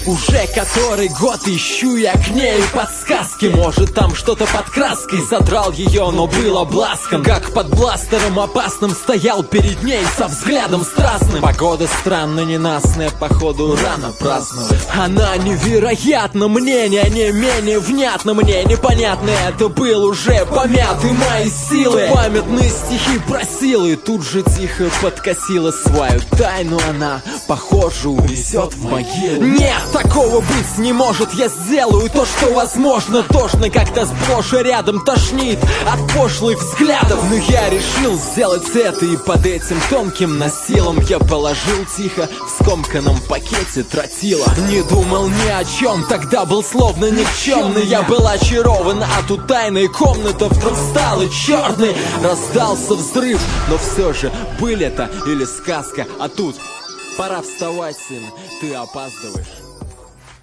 Уже который год ищу я к ней подсказки. Может там что-то под краской, содрал ее, но был обласкан. Как под бластером опасным стоял перед ней со взглядом страстным. Погода странно ненастная, походу рано праздновать. Она невероятна, мнение не менее внятно. Мне непонятно, это был уже помятый мои силы. Памятные стихи просила и тут же тихо подкосила свою тайну. Она, похоже, унесет в могилу. Нет, такого быть не может. Я сделаю то, что возможно. Тошно как-то сплошь и рядом тошнит от пошлых взглядов. Но я решил сделать это, и под этим тонким насилом я положил тихо в скомканном пакете тротила. Не думал ни о чем, тогда был словно никчемный. Я был очарован, а тут тайная комната вдруг стала черной. Раздался взрыв, но все же быль это или сказка. А тут пора вставать, сын, ты опаздываешь.